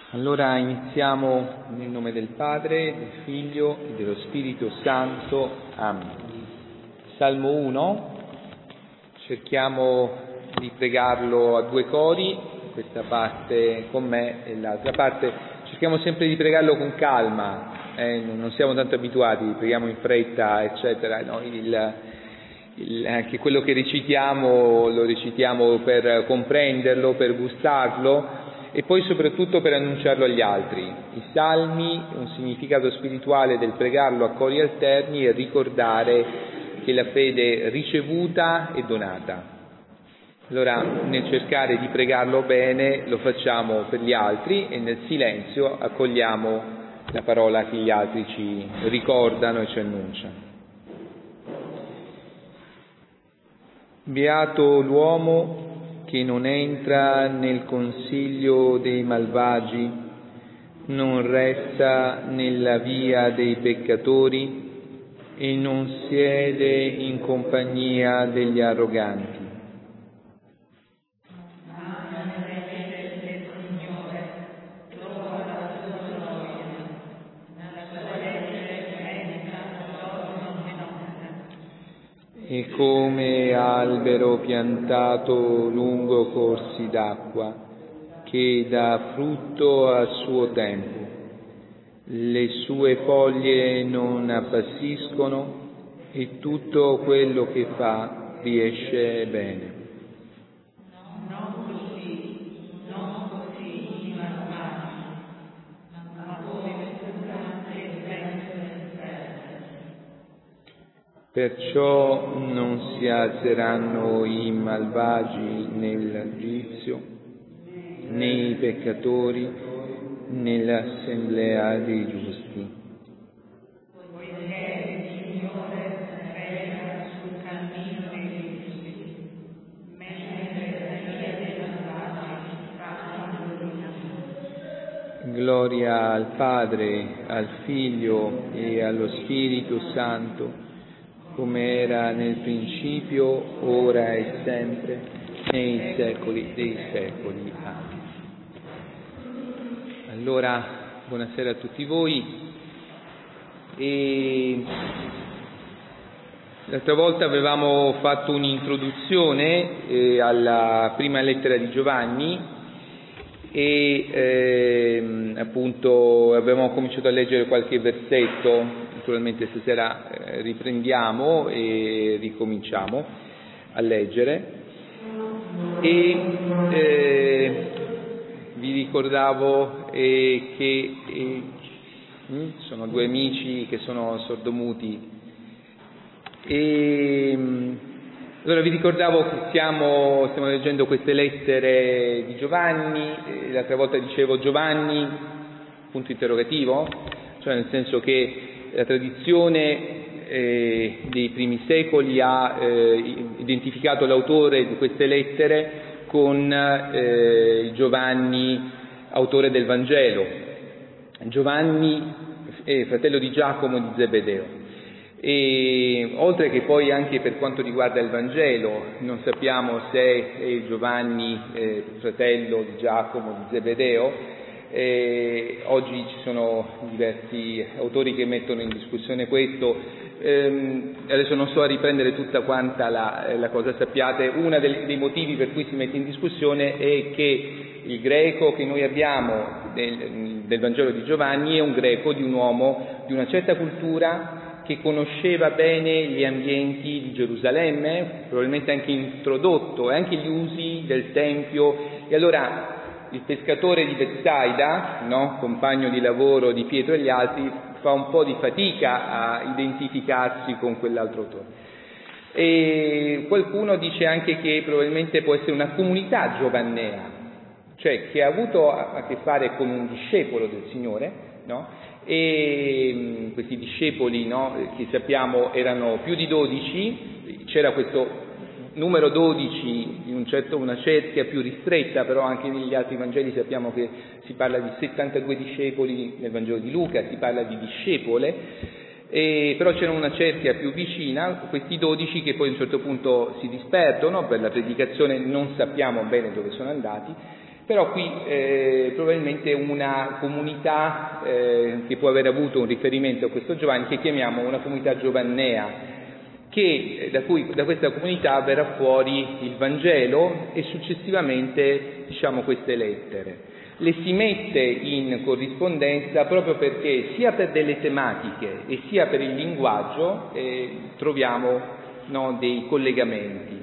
Allora iniziamo nel nome del Padre, del Figlio e dello Spirito Santo. Amen. Salmo 1, cerchiamo di pregarlo a due cori, questa parte con me e l'altra parte. Cerchiamo sempre di pregarlo con calma, non siamo tanto abituati, preghiamo in fretta, eccetera. No? Anche quello che recitiamo lo recitiamo per comprenderlo, per gustarlo e poi soprattutto per annunciarlo agli altri. I salmi, un significato spirituale del pregarlo a cori alterni è ricordare che la fede ricevuta è donata. Allora, nel cercare di pregarlo bene, lo facciamo per gli altri e nel silenzio accogliamo la parola che gli altri ci ricordano e ci annunciano. Beato l'uomo che non entra nel consiglio dei malvagi, non resta nella via dei peccatori e non siede in compagnia degli arroganti. E come albero piantato lungo corsi d'acqua, che dà frutto a suo tempo. Le sue foglie non appassiscono e tutto quello che fa riesce bene. Perciò non si alzeranno i malvagi nel giudizio, né i peccatori nell'assemblea dei giusti. Gloria al Padre, al Figlio e allo Spirito Santo, come era nel principio, ora e sempre, nei secoli dei secoli. Amen. Allora, buonasera a tutti voi. L'altra volta avevamo fatto un'introduzione alla prima lettera di Giovanni e appunto abbiamo cominciato a leggere qualche versetto. Naturalmente stasera riprendiamo e ricominciamo a leggere e vi ricordavo che sono due amici che sono sordomuti e allora vi ricordavo che stiamo leggendo queste lettere di Giovanni. L'altra volta dicevo Giovanni, punto interrogativo, cioè nel senso che la tradizione dei primi secoli ha identificato l'autore di queste lettere con Giovanni, autore del Vangelo. Giovanni è fratello di Giacomo e di Zebedeo. E oltre che poi anche per quanto riguarda il Vangelo, non sappiamo se è Giovanni fratello di Giacomo di Zebedeo. Oggi ci sono diversi autori che mettono in discussione questo. Adesso non sto a riprendere tutta quanta la cosa. Sappiate, uno dei motivi per cui si mette in discussione è che il greco che noi abbiamo del Vangelo di Giovanni è un greco di un uomo di una certa cultura che conosceva bene gli ambienti di Gerusalemme, probabilmente anche introdotto, e anche gli usi del Tempio. E allora il pescatore di Betsaida, no? Compagno di lavoro di Pietro e gli altri, fa un po' di fatica a identificarsi con quell'altro autore. E qualcuno dice anche che probabilmente può essere una comunità giovannea, cioè che ha avuto a che fare con un discepolo del Signore, no? E questi discepoli, no, che sappiamo erano più di 12, c'era questo numero 12 in una cerchia più ristretta, però anche negli altri Vangeli sappiamo che si parla di 72 discepoli, nel Vangelo di Luca si parla di discepole, però c'era una cerchia più vicina, questi 12 che poi a un certo punto si disperdono per la predicazione, non sappiamo bene dove sono andati, Però qui probabilmente una comunità che può aver avuto un riferimento a questo Giovanni, che chiamiamo una comunità giovannea, che da questa comunità verrà fuori il Vangelo e successivamente, diciamo, queste lettere. Le si mette in corrispondenza proprio perché sia per delle tematiche e sia per il linguaggio troviamo, no, dei collegamenti.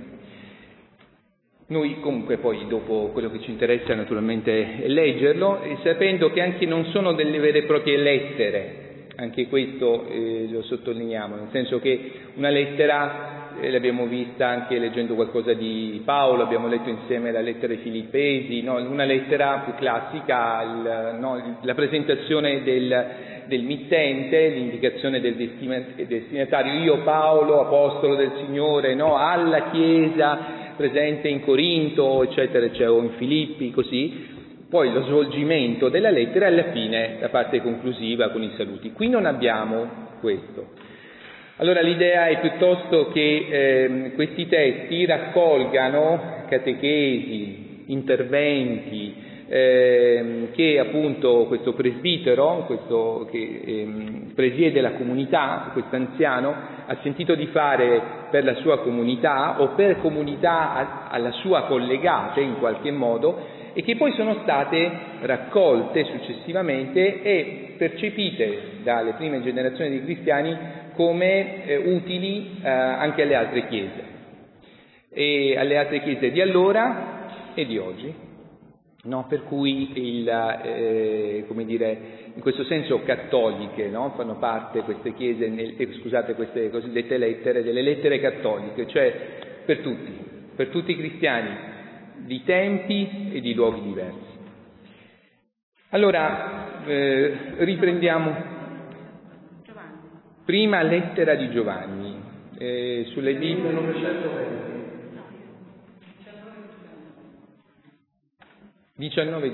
Noi comunque poi dopo quello che ci interessa naturalmente è leggerlo, sapendo che anche non sono delle vere e proprie lettere, anche questo lo sottolineiamo, nel senso che una lettera l'abbiamo vista anche leggendo qualcosa di Paolo, abbiamo letto insieme la lettera ai Filippesi, no? Una lettera più classica, la presentazione del mittente, l'indicazione del destinatario, io Paolo, apostolo del Signore, no? Alla Chiesa presente in Corinto, eccetera, eccetera, o in Filippi, così. Poi lo svolgimento della lettera e alla fine la parte conclusiva con i saluti. Qui non abbiamo questo. Allora l'idea è piuttosto che questi testi raccolgano catechesi, interventi che appunto questo presbitero, questo che presiede la comunità, questo anziano, ha sentito di fare per la sua comunità o per comunità alla sua collegate in qualche modo, e che poi sono state raccolte successivamente e percepite dalle prime generazioni di cristiani come utili anche alle altre chiese, e alle altre chiese di allora e di oggi, no? Per cui come dire, in questo senso cattoliche, no? Fanno parte queste chiese, queste cosiddette lettere, delle lettere cattoliche, cioè per tutti i cristiani di tempi e di luoghi diversi. Allora, riprendiamo. Prima lettera di Giovanni, sulle Bibbie. 19.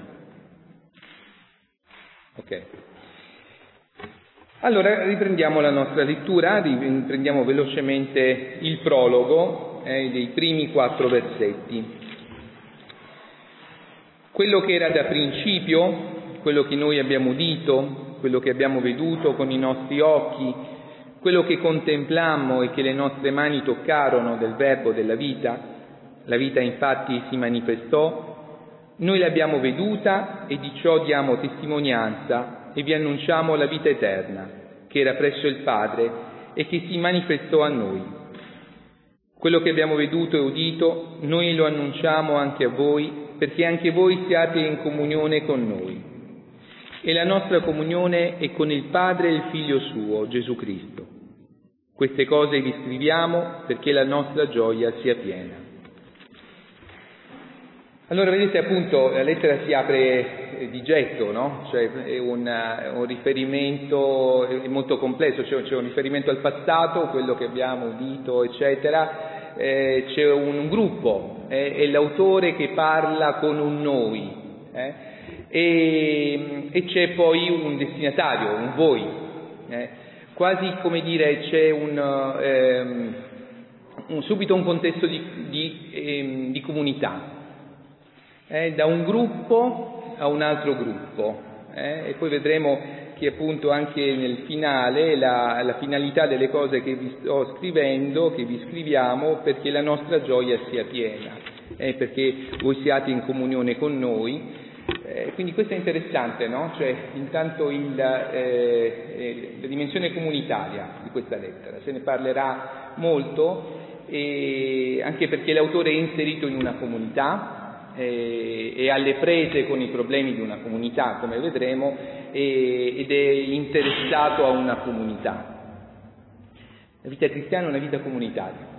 Ok. Allora riprendiamo la nostra lettura, riprendiamo velocemente il prologo dei primi 4 versetti. Quello che era da principio, quello che noi abbiamo udito, quello che abbiamo veduto con i nostri occhi, quello che contemplammo e che le nostre mani toccarono del Verbo della vita, la vita infatti si manifestò, noi l'abbiamo veduta e di ciò diamo testimonianza e vi annunciamo la vita eterna, che era presso il Padre e che si manifestò a noi. Quello che abbiamo veduto e udito, noi lo annunciamo anche a voi, perché anche voi siate in comunione con noi. E la nostra comunione è con il Padre e il Figlio suo, Gesù Cristo. Queste cose vi scriviamo perché la nostra gioia sia piena. Allora vedete, appunto, la lettera si apre di getto, no? Cioè è un riferimento è molto complesso, c'è un riferimento al passato, quello che abbiamo udito, eccetera, c'è un gruppo, è l'autore che parla con un noi, e c'è poi un destinatario, un voi, quasi come dire c'è subito un contesto di comunità, da un gruppo a un altro gruppo, e poi vedremo che appunto anche nel finale la finalità delle cose che vi sto scrivendo, che vi scriviamo, perché la nostra gioia sia piena, perché voi siate in comunione con noi. Quindi questo è interessante, no? Cioè intanto la dimensione comunitaria di questa lettera, se ne parlerà molto, anche perché l'autore è inserito in una comunità, è alle prese con i problemi di una comunità, come vedremo, ed è interessato a una comunità. La vita cristiana è una vita comunitaria.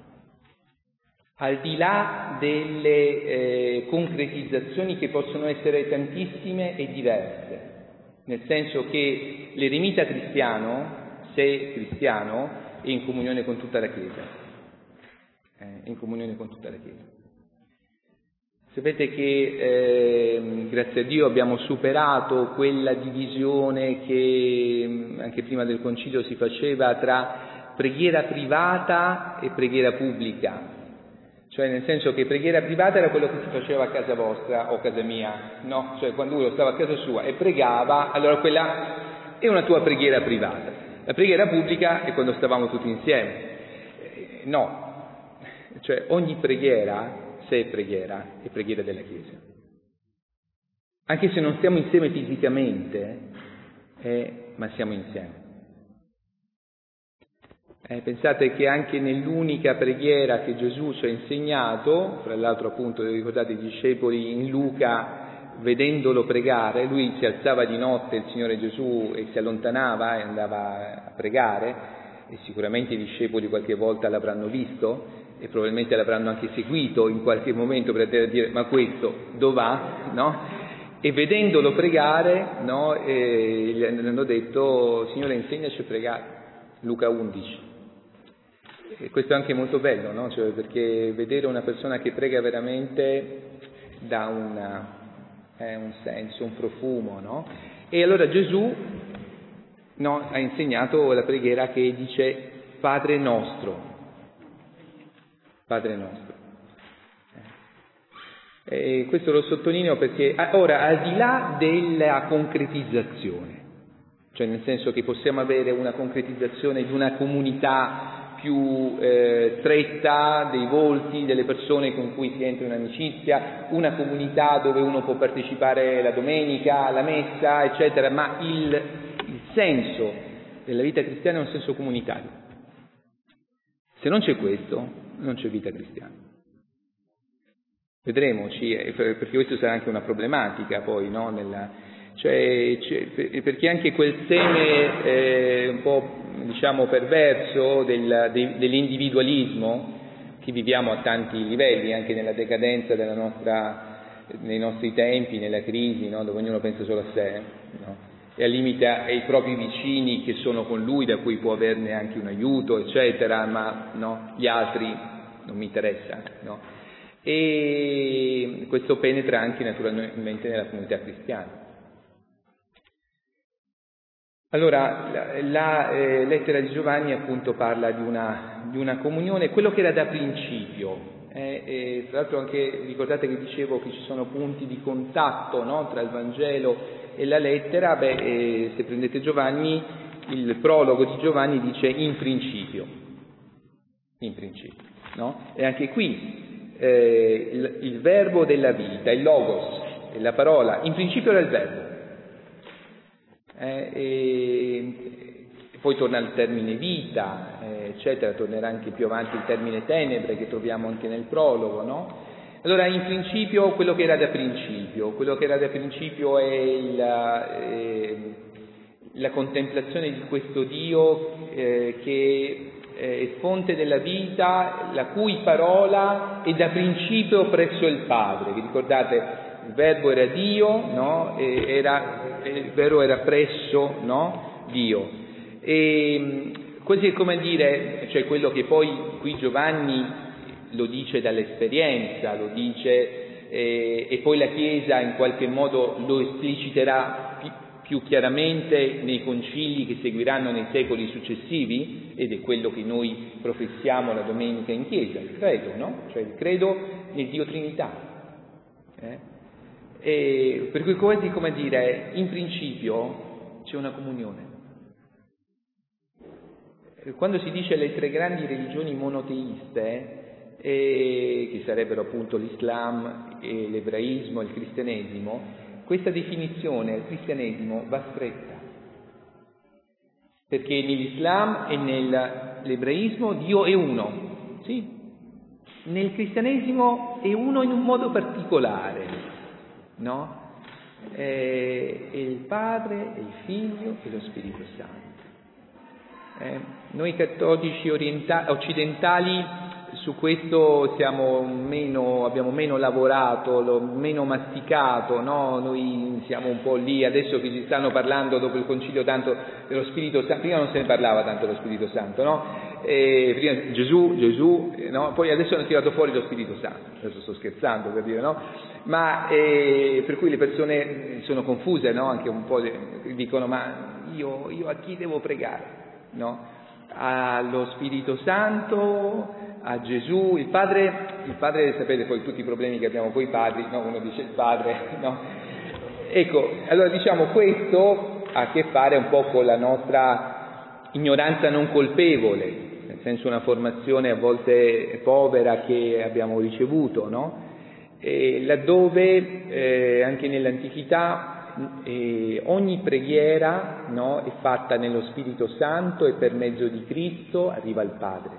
Al di là delle concretizzazioni che possono essere tantissime e diverse, nel senso che l'eremita cristiano, se cristiano, è in comunione con tutta la Chiesa. È in comunione con tutta la Chiesa. Sapete che grazie a Dio abbiamo superato quella divisione che anche prima del concilio si faceva tra preghiera privata e preghiera pubblica. Cioè nel senso che preghiera privata era quello che si faceva a casa vostra o a casa mia, no? Cioè quando uno stava a casa sua e pregava, allora quella è una tua preghiera privata. La preghiera pubblica è quando stavamo tutti insieme. No, cioè ogni preghiera, se è preghiera della Chiesa. Anche se non stiamo insieme fisicamente, ma siamo insieme. Pensate che anche nell'unica preghiera che Gesù ci ha insegnato, fra l'altro appunto ricordate i discepoli in Luca, vedendolo pregare, lui si alzava di notte, il Signore Gesù, e si allontanava e andava a pregare, e sicuramente i discepoli qualche volta l'avranno visto e probabilmente l'avranno anche seguito in qualche momento per dire ma questo dov'ha, no? E vedendolo pregare, no, gli hanno detto Signore insegnaci a pregare, Luca 11. E questo è anche molto bello, no? Cioè, perché vedere una persona che prega veramente dà un senso, un profumo, no? E allora Gesù, no, ha insegnato la preghiera che dice Padre nostro. Padre nostro. E questo lo sottolineo perché ora, al di là della concretizzazione, cioè nel senso che possiamo avere una concretizzazione di una comunità più stretta dei volti delle persone con cui si entra in amicizia, una comunità dove uno può partecipare la domenica, alla messa, eccetera, ma il senso della vita cristiana è un senso comunitario. Se non c'è questo, non c'è vita cristiana. Vedremo, perché questo sarà anche una problematica poi, no? Perché anche quel seme un po' diciamo perverso dell'individualismo che viviamo a tanti livelli, anche nella decadenza nei nostri tempi, nella crisi, no? Dove ognuno pensa solo a sé, no? E al limite ai propri vicini che sono con lui, da cui può averne anche un aiuto, eccetera, ma no, gli altri non mi interessa, no? E questo penetra anche naturalmente nella comunità cristiana. Allora, la lettera di Giovanni appunto parla di una comunione, quello che era da principio. Tra l'altro anche ricordate che dicevo che ci sono punti di contatto, no, tra il Vangelo e la lettera. Se prendete Giovanni, il prologo di Giovanni dice in principio, no? E anche qui il verbo della vita, il logos, la parola, in principio era il verbo. E poi torna il termine vita, eccetera, tornerà anche più avanti il termine tenebre che troviamo anche nel prologo, no? Allora, in principio, quello che era da principio è la contemplazione di questo Dio che è fonte della vita, la cui parola è da principio presso il Padre. Vi ricordate? Il Verbo era Dio, no? Il Verbo era presso, no? Dio. E così è come dire, cioè quello che poi qui Giovanni lo dice dall'esperienza, lo dice e poi la Chiesa in qualche modo lo espliciterà più chiaramente nei concili che seguiranno nei secoli successivi, ed è quello che noi professiamo la domenica in Chiesa, il credo, no? Cioè il credo nel Dio Trinità. E per cui quasi come dire, in principio c'è una comunione. Quando si dice le tre grandi religioni monoteiste, che sarebbero appunto l'Islam, l'ebraismo e il cristianesimo, questa definizione al cristianesimo va stretta, perché nell'Islam e nell'ebraismo Dio è uno, sì, nel cristianesimo è uno in un modo particolare, no? È il Padre, è il Figlio e lo Spirito Santo. Noi cattolici occidentali su questo abbiamo meno lavorato, meno masticato, no? Noi siamo un po' lì, adesso che ci stanno parlando dopo il Concilio tanto dello Spirito Santo, prima non se ne parlava tanto dello Spirito Santo, no? Prima Gesù, no? Poi adesso hanno tirato fuori lo Spirito Santo, adesso sto scherzando per dire, no? Ma per cui le persone sono confuse, no? Anche un po' dicono, ma io a chi devo pregare, no? allo Spirito Santo, a Gesù, il Padre sapete poi tutti i problemi che abbiamo con i padri, no? Uno dice il Padre, no? Ecco, allora diciamo questo ha a che fare un po' con la nostra ignoranza non colpevole, nel senso una formazione a volte povera che abbiamo ricevuto, no? E laddove anche nell'antichità ogni preghiera, no, è fatta nello Spirito Santo e per mezzo di Cristo arriva al Padre.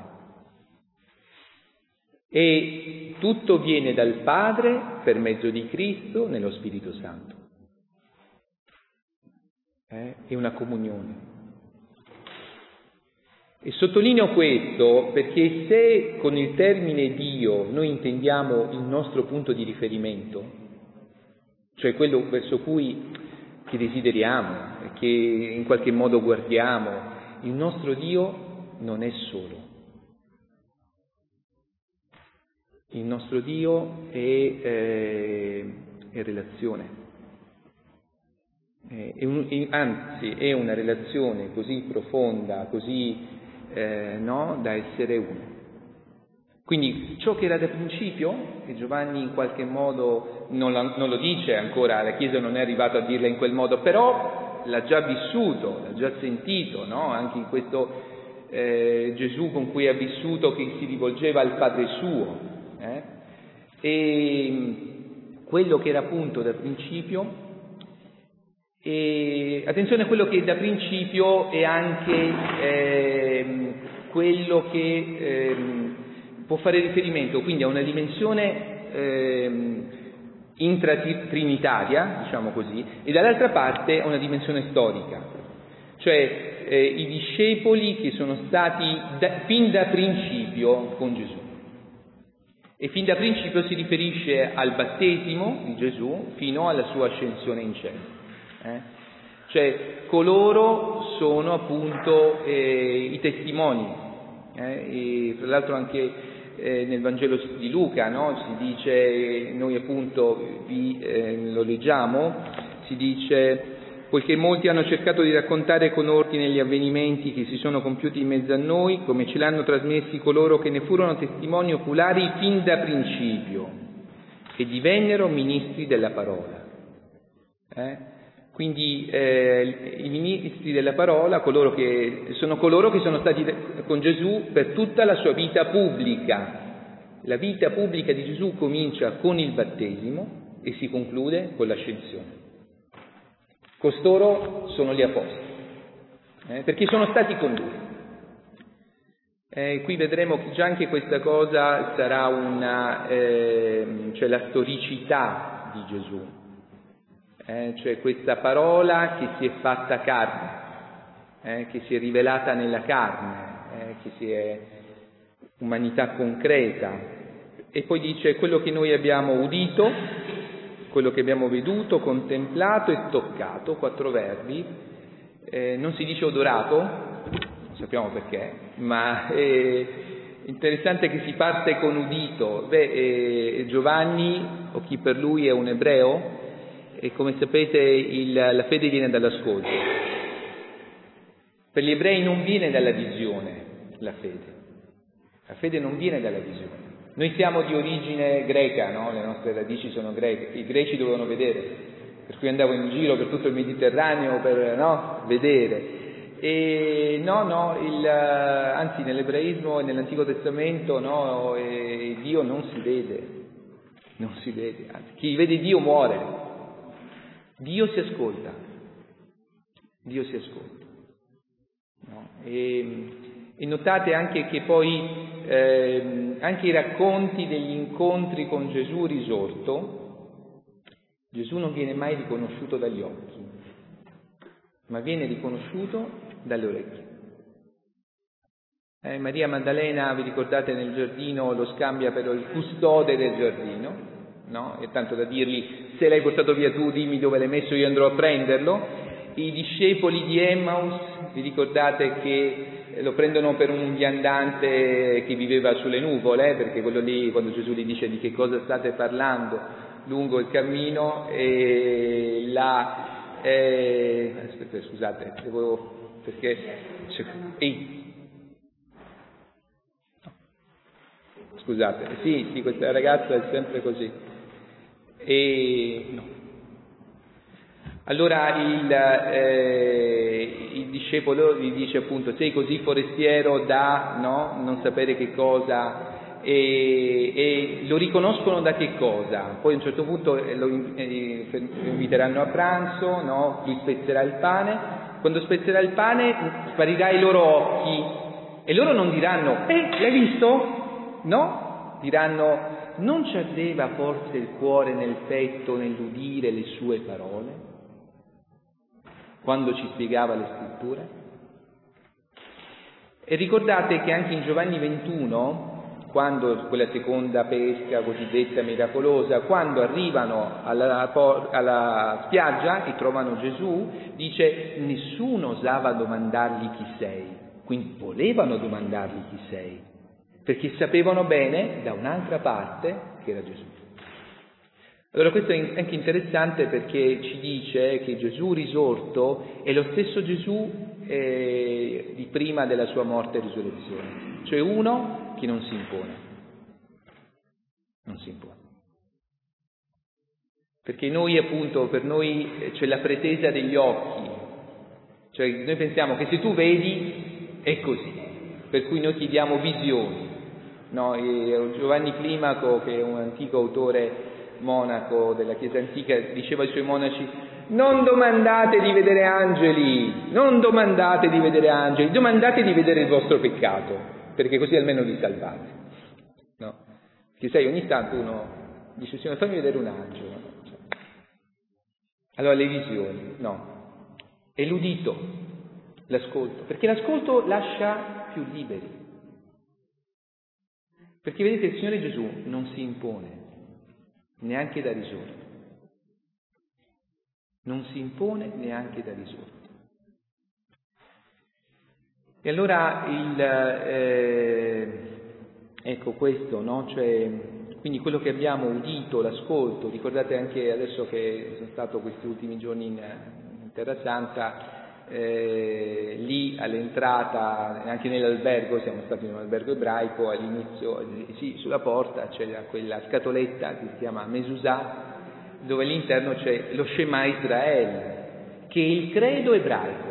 E tutto viene dal Padre per mezzo di Cristo nello Spirito Santo. È una comunione. E sottolineo questo perché se con il termine Dio noi intendiamo il nostro punto di riferimento, cioè quello verso cui che desideriamo, che in qualche modo guardiamo, il nostro Dio non è solo. Il nostro Dio è relazione. Anzi, è una relazione così profonda, così no, da essere uno. Quindi ciò che era da principio, che Giovanni in qualche modo non lo dice ancora, la Chiesa non è arrivata a dirla in quel modo, però l'ha già vissuto, l'ha già sentito, no? Anche in questo Gesù con cui ha vissuto, che si rivolgeva al Padre suo. E quello che era appunto da principio. E attenzione a quello che da principio è anche quello che può fare riferimento quindi a una dimensione intratrinitaria, diciamo così, e dall'altra parte a una dimensione storica, cioè i discepoli che sono stati fin da principio con Gesù. E fin da principio si riferisce al battesimo di Gesù fino alla sua ascensione in cielo. Cioè coloro sono appunto i testimoni, e tra l'altro anche nel Vangelo di Luca, no? Si dice, noi appunto lo leggiamo, si dice: poiché molti hanno cercato di raccontare con ordine gli avvenimenti che si sono compiuti in mezzo a noi, come ce l'hanno trasmessi coloro che ne furono testimoni oculari fin da principio e divennero ministri della parola. Quindi i ministri della parola, coloro che sono stati con Gesù per tutta la sua vita pubblica. La vita pubblica di Gesù comincia con il battesimo e si conclude con l'ascensione. Costoro sono gli apostoli, perché sono stati con lui. Qui vedremo che già anche questa cosa sarà cioè la storicità di Gesù. Cioè questa parola che si è fatta carne, che si è rivelata nella carne, che si è umanità concreta. E poi dice: quello che noi abbiamo udito, quello che abbiamo veduto, contemplato e toccato, 4 verbi, non si dice odorato, non sappiamo perché, ma è interessante che si parte con udito. Giovanni, o chi per lui è un ebreo, e come sapete la fede viene dall'ascolto. Per gli ebrei non viene dalla visione la fede non viene dalla visione. Noi siamo di origine greca, no? Le nostre radici sono greche, i greci dovevano vedere, per cui andavo in giro per tutto il Mediterraneo per vedere. E anzi nell'ebraismo e nell'Antico Testamento Dio non si vede, anzi chi vede Dio muore. Dio si ascolta, no? E notate anche che poi anche i racconti degli incontri con Gesù risorto, Gesù non viene mai riconosciuto dagli occhi, ma viene riconosciuto dalle orecchie. Maria Maddalena, vi ricordate, nel giardino lo scambia per il custode del giardino, no? E tanto da dirgli: se l'hai portato via tu, dimmi dove l'hai messo, io andrò a prenderlo. I discepoli di Emmaus, vi ricordate che lo prendono per un viandante che viveva sulle nuvole, perché quello lì, quando Gesù gli dice di che cosa state parlando lungo il cammino, e aspetta, scusate, perché Scusate, sì, questa ragazza è sempre così. No. Allora il discepolo gli dice appunto: sei così forestiero da non sapere che cosa, e lo riconoscono da che cosa? Poi a un certo punto lo inviteranno a pranzo, no? Lui spezzerà il pane, quando spezzerà il pane sparirà i loro occhi e loro non diranno l'hai visto? No, diranno: non ci ardeva forse il cuore nel petto nell'udire le sue parole, quando ci spiegava le scritture? E ricordate che anche in Giovanni 21, quando quella seconda pesca cosiddetta miracolosa, quando arrivano alla spiaggia e trovano Gesù, dice: nessuno osava domandargli chi sei. Quindi volevano domandargli chi sei, perché sapevano bene da un'altra parte che era Gesù. Allora questo è anche interessante, perché ci dice che Gesù risorto è lo stesso Gesù di prima della sua morte e risurrezione, cioè uno che non si impone. Non si impone. Perché noi appunto, per noi c'è la pretesa degli occhi, cioè noi pensiamo che se tu vedi è così, per cui noi chiediamo visioni. No, Giovanni Climaco, che è un antico autore monaco della Chiesa antica, diceva ai suoi monaci: non domandate di vedere angeli, non domandate di vedere angeli, domandate di vedere il vostro peccato, perché così almeno vi salvate. No? Perché sai, ogni tanto uno dice: Signore, fammi vedere un angelo. Allora le visioni, no, è l'udito, l'ascolto, perché l'ascolto lascia più liberi. Perché vedete, il Signore Gesù non si impone, neanche da risorto. Non si impone neanche da risorto. E allora ecco questo, no? Cioè, quindi quello che abbiamo udito, l'ascolto, ricordate anche adesso che sono stato questi ultimi giorni in Terra Santa, lì all'entrata, anche nell'albergo, siamo stati in un albergo ebraico, all'inizio, sì, sulla porta c'era quella scatoletta che si chiama Mesuzah, dove all'interno c'è lo Shema Israel, che è il credo ebraico.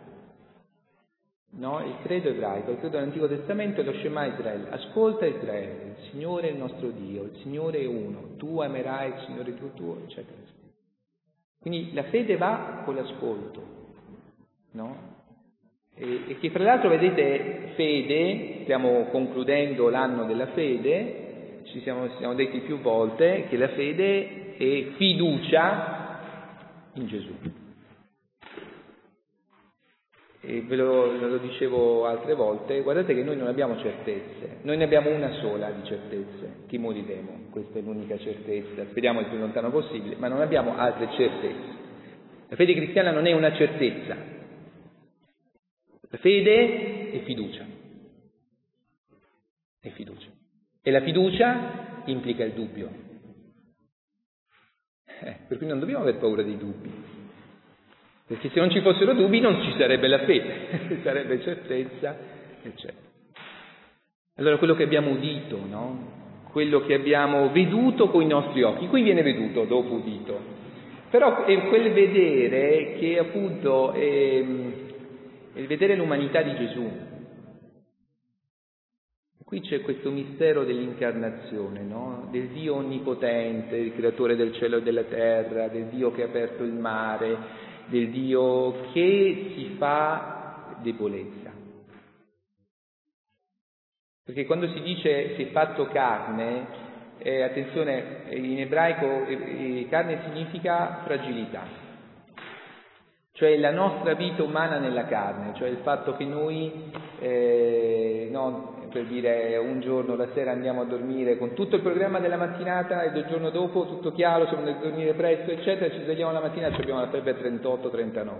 No, il credo ebraico, il credo dell'Antico Testamento è lo Shema Israel. Ascolta Israele, il Signore è il nostro Dio, il Signore è uno, tu amerai il Signore tuo, eccetera. Quindi la fede va con l'ascolto, no? E che fra l'altro, vedete, fede, stiamo concludendo l'anno della fede, ci siamo detti più volte che la fede è fiducia in Gesù. E ve lo dicevo altre volte, guardate che noi non abbiamo certezze, noi ne abbiamo una sola di certezze: che moriremo. Questa è l'unica certezza, speriamo il più lontano possibile, ma non abbiamo altre certezze. La fede cristiana non è una certezza, la fede è fiducia, è fiducia, e la fiducia implica il dubbio, per cui non dobbiamo aver paura dei dubbi. Perché se non ci fossero dubbi non ci sarebbe la fede, sarebbe certezza, eccetera. Allora quello che abbiamo udito, no? Quello che abbiamo veduto con i nostri occhi, qui viene veduto dopo udito, però è quel vedere che appunto è il vedere l'umanità di Gesù. Qui c'è questo mistero dell'incarnazione, no? Del Dio onnipotente, il creatore del cielo e della terra, del Dio che ha aperto il mare, del Dio che si fa debolezza. Perché quando si dice si è fatto carne, attenzione, in ebraico carne significa fragilità, cioè la nostra vita umana nella carne, cioè il fatto che noi, per dire, un giorno la sera andiamo a dormire con tutto il programma della mattinata e del giorno dopo tutto chiaro, siamo andati a dormire presto, eccetera, ci svegliamo la mattina e abbiamo la febbre 38-39.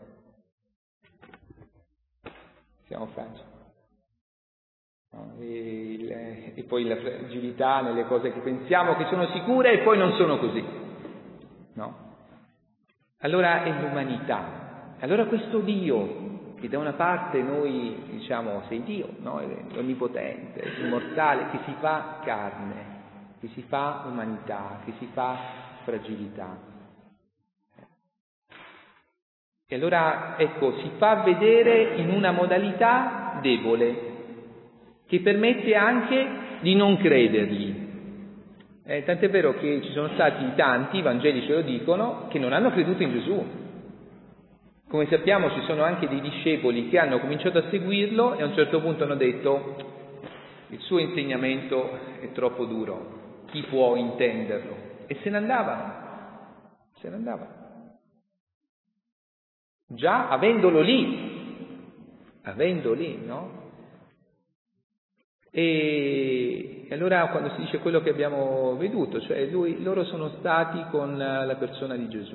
Siamo fragili. No? E poi la fragilità nelle cose che pensiamo che sono sicure e poi non sono così. No? Allora è l'umanità. Allora questo Dio che da una parte noi diciamo sei Dio, no? È onnipotente, immortale, che si fa carne, che si fa umanità, che si fa fragilità. E allora, ecco, si fa vedere in una modalità debole, che permette anche di non credergli. Tant'è vero che ci sono stati tanti, i Vangeli ce lo dicono, che non hanno creduto in Gesù. Come sappiamo ci sono anche dei discepoli che hanno cominciato a seguirlo e a un certo punto hanno detto: il suo insegnamento è troppo duro, chi può intenderlo? E se ne andavano. Già avendolo lì, no? E allora quando si dice quello che abbiamo veduto, cioè loro sono stati con la persona di Gesù.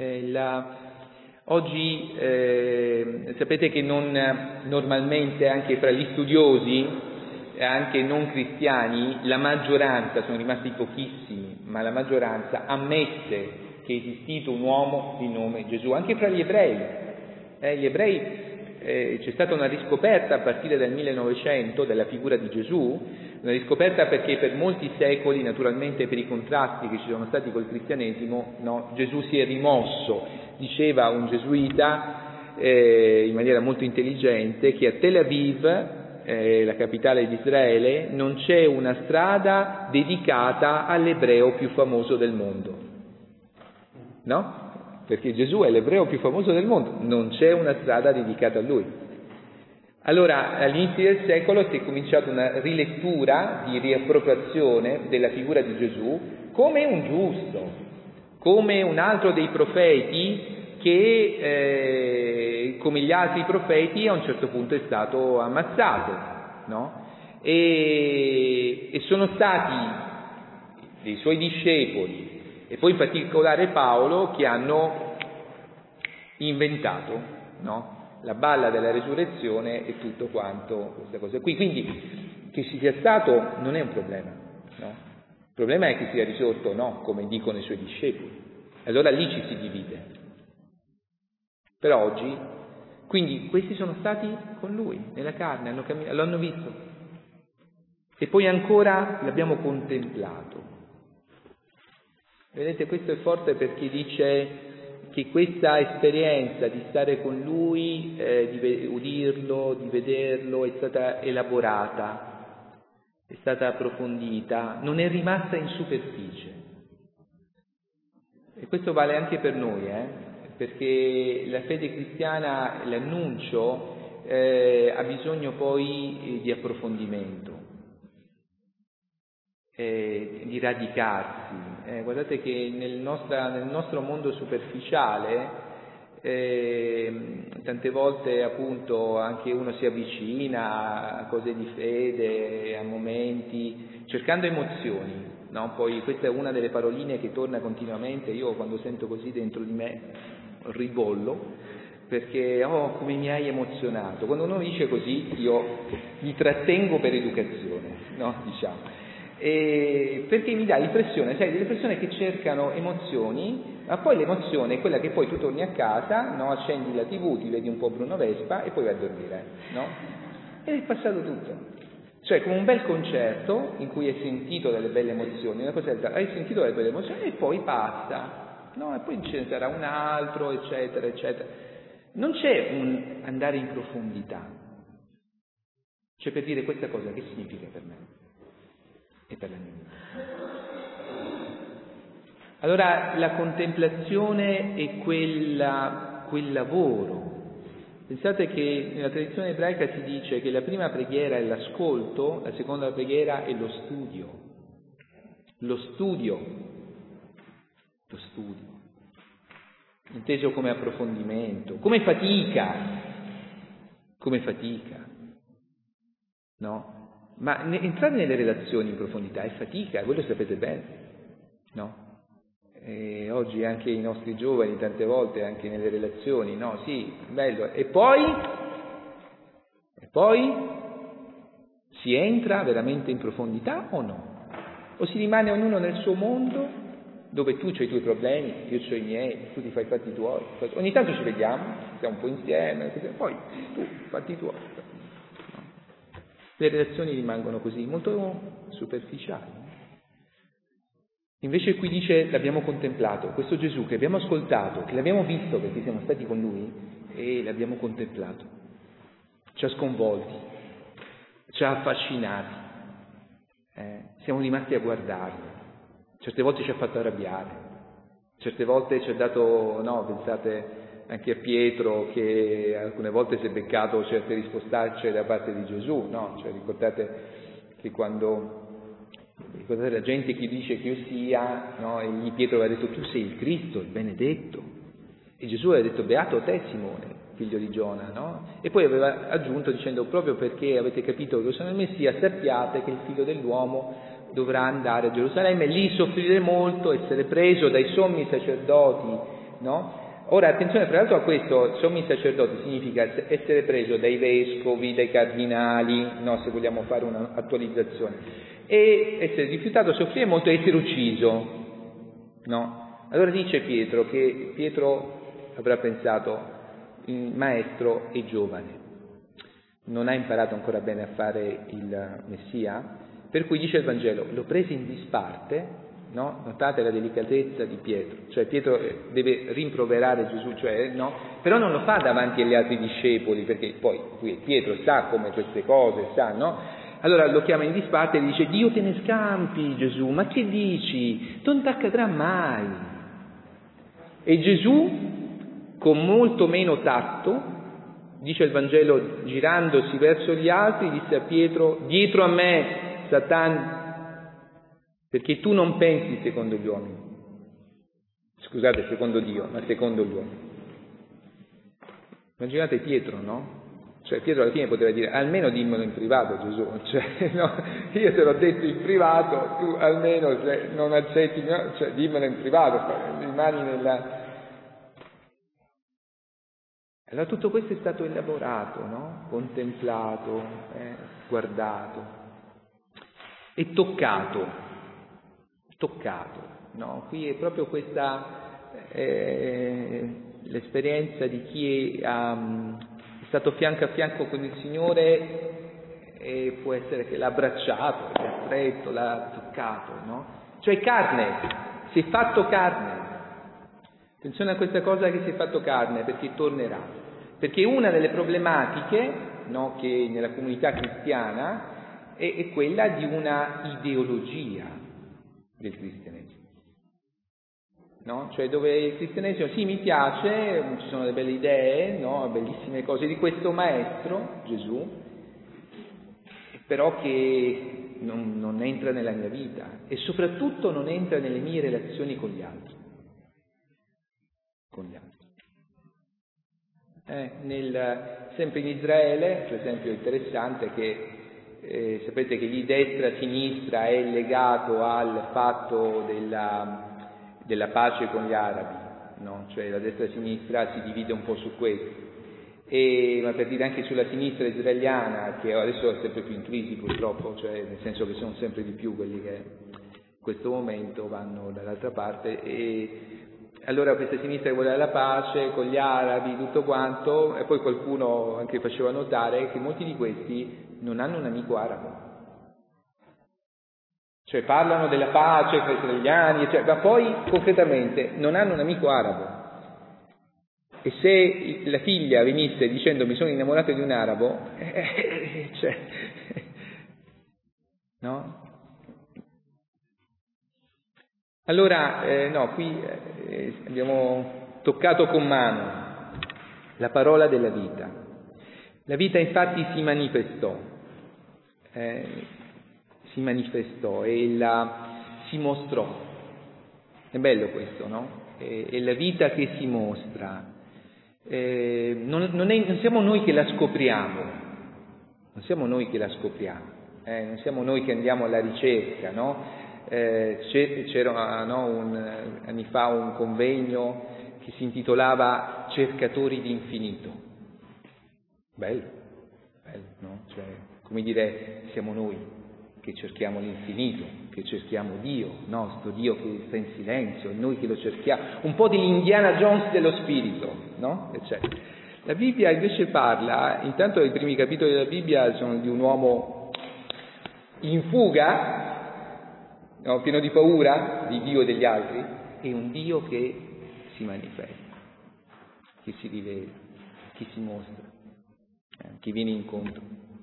Oggi sapete che normalmente anche fra gli studiosi, anche non cristiani, la maggioranza, sono rimasti pochissimi, ma la maggioranza ammette che è esistito un uomo di nome Gesù, anche fra gli ebrei. Gli ebrei c'è stata una riscoperta a partire dal 1900 della figura di Gesù, una riscoperta perché per molti secoli, naturalmente per i contrasti che ci sono stati col cristianesimo, no, Gesù si è rimosso. Diceva un gesuita in maniera molto intelligente che a Tel Aviv, la capitale di Israele, non c'è una strada dedicata all'ebreo più famoso del mondo, no? Perché Gesù è l'ebreo più famoso del mondo, non c'è una strada dedicata a lui. Allora, all'inizio del secolo si è cominciata una rilettura di riappropriazione della figura di Gesù come un giusto, come un altro dei profeti che, come gli altri profeti, a un certo punto è stato ammazzato, no? E sono stati dei suoi discepoli, e poi in particolare Paolo, che hanno inventato, no? La balla della resurrezione e tutto quanto questa cosa qui. Quindi che ci sia stato non è un problema, no? Il problema è che sia risorto, no, come dicono i suoi discepoli. Allora lì ci si divide. Però oggi, quindi questi sono stati con lui, nella carne, l'hanno visto. E poi ancora l'abbiamo contemplato. Vedete, questo è forte perché dice che questa esperienza di stare con lui, di udirlo, di vederlo, è stata elaborata, è stata approfondita, non è rimasta in superficie. E questo vale anche per noi, perché la fede cristiana, l'annuncio, ha bisogno poi di approfondimento, di radicarsi. Guardate che nel nostro mondo superficiale tante volte appunto anche uno si avvicina a cose di fede, a momenti, cercando emozioni, no? Poi questa è una delle paroline che torna continuamente. Io quando sento così dentro di me ribollo, perché come mi hai emozionato. Quando uno dice così io mi trattengo per educazione, no? Diciamo. Perché mi dà l'impressione, sai, delle persone che cercano emozioni, ma poi l'emozione è quella che poi tu torni a casa, no? Accendi la TV, ti vedi un po' Bruno Vespa e poi vai a dormire, no? Ed è passato tutto. Cioè, come un bel concerto in cui hai sentito delle belle emozioni, una cosa hai sentito delle belle emozioni e poi passa, no? E poi ce ne sarà un altro, eccetera, eccetera. Non c'è un andare in profondità. Cioè, per dire questa cosa, che significa per me? E per la mia vita. Allora la contemplazione è quel lavoro. Pensate che nella tradizione ebraica si dice che la prima preghiera è l'ascolto, la seconda preghiera è lo studio. Lo studio, inteso come approfondimento, come fatica, no? Ma entrare nelle relazioni in profondità è fatica, voi lo sapete bene, no? E oggi anche i nostri giovani tante volte anche nelle relazioni, no? Sì, bello. E poi si entra veramente in profondità o no? O si rimane ognuno nel suo mondo dove tu c'hai i tuoi problemi, io c'ho i miei, tu ti fai i fatti tuoi. Ogni tanto ci vediamo, stiamo un po' insieme, poi tu fatti tuoi. Le relazioni rimangono così, molto superficiali. Invece qui dice, l'abbiamo contemplato, questo Gesù che abbiamo ascoltato, che l'abbiamo visto perché siamo stati con Lui, e l'abbiamo contemplato. Ci ha sconvolti, ci ha affascinati, siamo rimasti a guardarlo. Certe volte ci ha fatto arrabbiare, certe volte ci ha dato, pensate anche a Pietro che alcune volte si è beccato certe rispostacce da parte di Gesù, no? Cioè ricordate che ricordate la gente che dice che io sia, no? E Pietro aveva detto tu sei il Cristo, il benedetto, e Gesù aveva detto beato te Simone, figlio di Giona, no? E poi aveva aggiunto dicendo proprio perché avete capito che io sono il Messia, sappiate che il figlio dell'uomo dovrà andare a Gerusalemme, lì soffrire molto, essere preso dai sommi sacerdoti, no? Ora attenzione tra l'altro a questo, sommi sacerdoti significa essere preso dai vescovi, dai cardinali, no? Se vogliamo fare un'attualizzazione, e essere rifiutato, soffrire molto e essere ucciso, no? Allora dice Pietro che Pietro avrà pensato il maestro è giovane, non ha imparato ancora bene a fare il Messia, per cui dice il Vangelo, lo prese in disparte, no? Notate la delicatezza di Pietro, cioè Pietro deve rimproverare Gesù, però non lo fa davanti agli altri discepoli, perché poi qui Pietro sa come queste cose, sa, no? Allora lo chiama in disparte e gli dice, Dio te ne scampi Gesù, ma che dici? Non t'accadrà mai. E Gesù, con molto meno tatto, dice il Vangelo, girandosi verso gli altri, disse a Pietro, dietro a me, Satana, perché tu non pensi secondo gli uomini. Scusate, secondo Dio, ma secondo gli uomini. Immaginate Pietro, no? Cioè Pietro alla fine poteva dire, almeno dimmelo in privato Gesù, no? Io te l'ho detto in privato, tu almeno se non accetti, no? Dimmelo in privato, rimani nella... Allora tutto questo è stato elaborato, no? Contemplato, guardato e toccato, no? Qui è proprio questa l'esperienza di chi è stato fianco a fianco con il Signore e può essere che l'ha abbracciato, l'ha stretto, l'ha toccato, no? Cioè carne, si è fatto carne. Attenzione a questa cosa che si è fatto carne, perché tornerà. Perché una delle problematiche, no, che nella comunità cristiana è quella di una ideologia del cristianesimo. No? Cioè dove il cristianesimo sì mi piace, ci sono delle belle idee, no? Bellissime cose di questo maestro, Gesù, però che non entra nella mia vita e soprattutto non entra nelle mie relazioni con gli altri. Sempre in Israele, per esempio, è interessante che sapete che lì destra-sinistra è legato al fatto della pace con gli arabi, no? Cioè la destra-sinistra si divide un po' su questo, ma per dire anche sulla sinistra israeliana, che adesso è sempre più in crisi purtroppo, cioè nel senso che sono sempre di più quelli che in questo momento vanno dall'altra parte, e allora questa sinistra che vuole la pace con gli arabi, tutto quanto, e poi qualcuno anche faceva notare che molti di questi non hanno un amico arabo. Cioè parlano della pace tra israeliani, ma poi concretamente non hanno un amico arabo. E se la figlia venisse dicendo mi sono innamorata di un arabo, no? Allora, qui abbiamo toccato con mano la parola della vita. La vita infatti si manifestò e si mostrò. È bello questo, no? È la vita che si mostra. Non siamo noi che la scopriamo, non siamo noi che andiamo alla ricerca, no? C'era anni fa un convegno che si intitolava Cercatori di infinito. Bello, no? Cioè, come dire, siamo noi che cerchiamo l'infinito, che cerchiamo Dio, no? Sto Dio che sta in silenzio, noi che lo cerchiamo, un po' dell'Indiana Jones dello spirito, no? Eccetera. La Bibbia invece parla, intanto i primi capitoli della Bibbia sono di un uomo in fuga, no? Pieno di paura di Dio e degli altri, e un Dio che si manifesta, che si rivela, che si mostra, che viene incontro.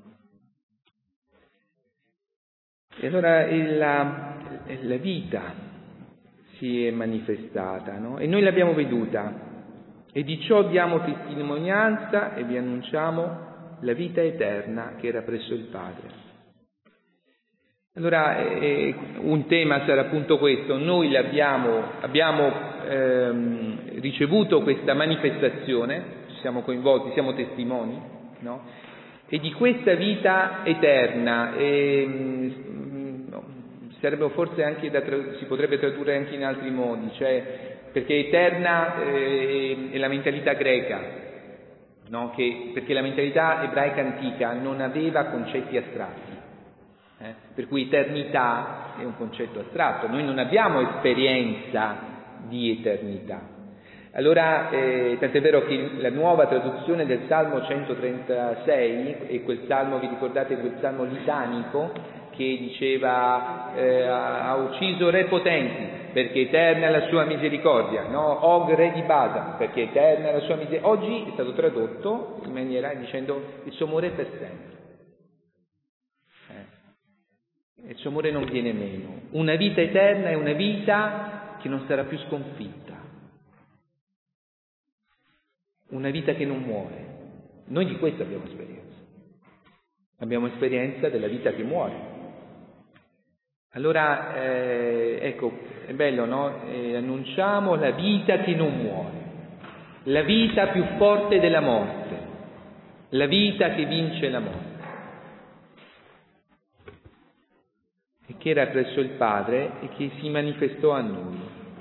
E allora la vita si è manifestata, no? E noi l'abbiamo veduta, e di ciò diamo testimonianza e vi annunciamo la vita eterna che era presso il Padre. Allora, un tema sarà appunto questo: noi abbiamo ricevuto questa manifestazione, ci siamo coinvolti, siamo testimoni, no? E di questa vita eterna, sarebbe forse anche si potrebbe tradurre anche in altri modi, cioè, perché eterna è la mentalità greca, no? Perché la mentalità ebraica antica non aveva concetti astratti. Per cui eternità è un concetto astratto, noi non abbiamo esperienza di eternità. Allora, tant'è vero che la nuova traduzione del Salmo 136, e quel Salmo, vi ricordate, quel Salmo litanico che diceva ha ucciso re potenti perché eterna è la sua misericordia, no? Og re di Basan perché eterna è la sua misericordia. Oggi è stato tradotto in maniera dicendo il suo amore è per sempre. Il suo amore non viene meno. Una vita eterna è una vita che non sarà più sconfitta. Una vita che non muore. Noi di questo abbiamo esperienza. Abbiamo esperienza della vita che muore. Allora, ecco, è bello, no? Annunciamo la vita che non muore. La vita più forte della morte. La vita che vince la morte. E che era presso il Padre e che si manifestò a noi.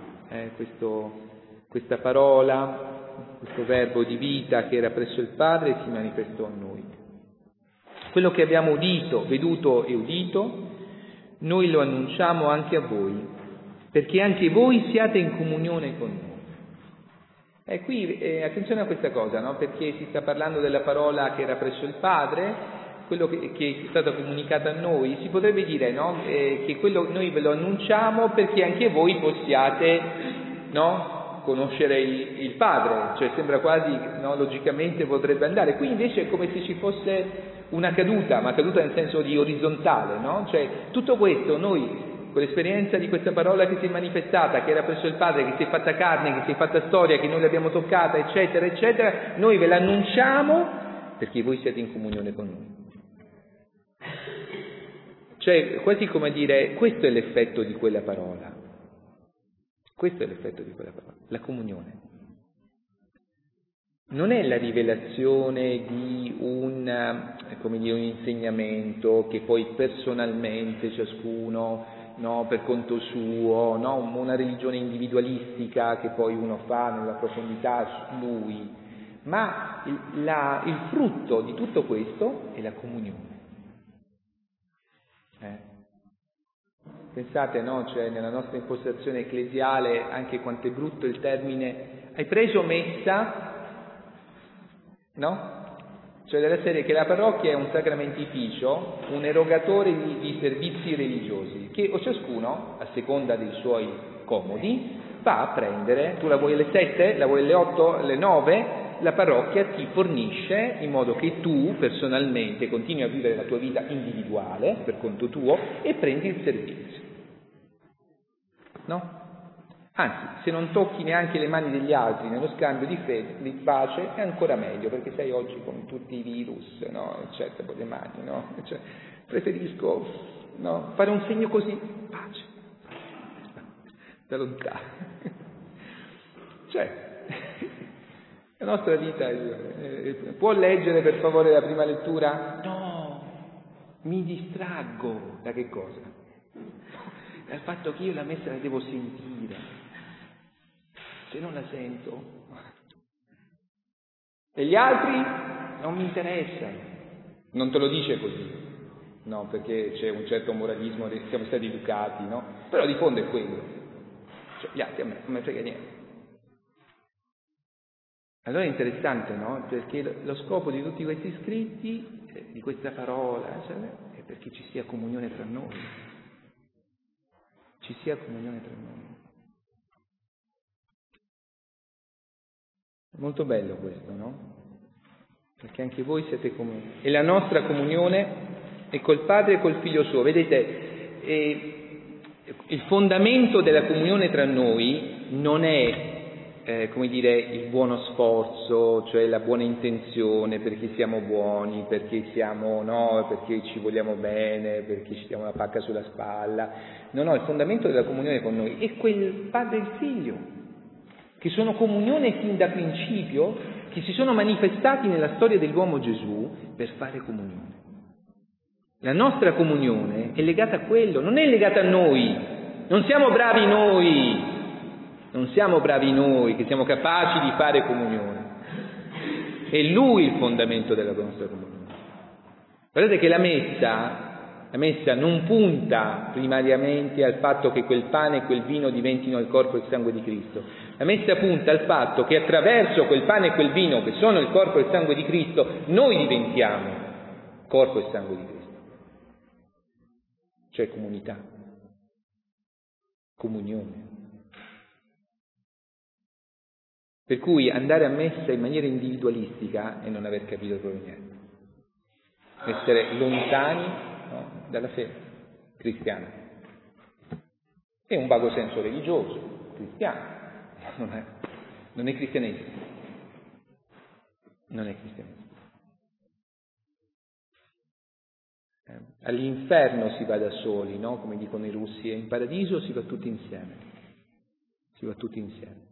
Questa parola, questo verbo di vita che era presso il Padre si manifestò a noi. Quello che abbiamo udito, veduto e udito, noi lo annunciamo anche a voi, perché anche voi siate in comunione con noi. E qui attenzione a questa cosa, no? Perché si sta parlando della parola che era presso il Padre, quello che è stato comunicato a noi. Si potrebbe dire, no? Che quello noi ve lo annunciamo perché anche voi possiate, no? Conoscere il Padre, cioè sembra quasi, no? Logicamente potrebbe andare. Qui invece è come se ci fosse una caduta, ma caduta nel senso di orizzontale, no? Cioè tutto questo noi, con l'esperienza di questa parola che si è manifestata, che era presso il Padre, che si è fatta carne, che si è fatta storia, che noi l'abbiamo toccata, eccetera, eccetera, noi ve l'annunciamo perché voi siete in comunione con noi. Cioè, quasi come dire, questo è l'effetto di quella parola. Questo è l'effetto di quella parola, la comunione. Non è la rivelazione di un insegnamento che poi personalmente ciascuno, no, per conto suo, no, una religione individualistica che poi uno fa nella profondità su lui, ma il frutto di tutto questo è la comunione. Pensate, no? Cioè, nella nostra impostazione ecclesiale, anche quanto è brutto il termine, hai preso messa, no? Cioè della serie che la parrocchia è un sacramentificio, un erogatore di servizi religiosi, che ciascuno, a seconda dei suoi comodi, va a prendere. Tu la vuoi alle 7, la vuoi alle 8, alle 9, la parrocchia ti fornisce in modo che tu personalmente continui a vivere la tua vita individuale per conto tuo e prendi il servizio, no? Anzi, se non tocchi neanche le mani degli altri nello scambio di fede, di pace, è ancora meglio, perché sai oggi con tutti i virus, no, eccetera, con le mani, no? Cioè, preferisco, no, fare un segno così, pace, da lontano. Cioè, la nostra vita può leggere per favore la prima lettura? No, mi distraggo. Da che cosa? Dal fatto che io la messa la devo sentire. Se non la sento, e gli altri non mi interessano. Non te lo dice così, no? Perché c'è un certo moralismo, siamo stati educati, no? Però di fondo è quello. Cioè, gli altri a me non mi frega niente. Allora è interessante, no? Perché lo scopo di tutti questi scritti, di questa parola, cioè, è perché ci sia comunione tra noi. Ci sia comunione tra noi. È molto bello questo, no? Perché anche voi siete comuni. E la nostra comunione è col Padre e col Figlio suo. Vedete, il fondamento della comunione tra noi non è come dire, il buono sforzo, cioè la buona intenzione, perché siamo buoni, perché siamo, no, perché ci vogliamo bene, perché ci diamo una pacca sulla spalla. No, il fondamento della comunione con noi è quel Padre e il Figlio, che sono comunione fin da principio, che si sono manifestati nella storia dell'uomo Gesù per fare comunione. La nostra comunione è legata a quello, non è legata a noi, non siamo bravi noi. Non siamo bravi noi, che siamo capaci di fare comunione. È Lui il fondamento della nostra comunione. Guardate che la messa non punta primariamente al fatto che quel pane e quel vino diventino il corpo e il sangue di Cristo. La messa punta al fatto che attraverso quel pane e quel vino, che sono il corpo e il sangue di Cristo, noi diventiamo corpo e sangue di Cristo. Cioè comunità, comunione. Per cui andare a messa in maniera individualistica è non aver capito proprio niente. Essere lontani, no, dalla fede cristiana. È un vago senso religioso, cristiano. Non è cristianesimo. Non è cristianesimo. All'inferno si va da soli, no? Come dicono i russi, e in paradiso si va tutti insieme. Si va tutti insieme.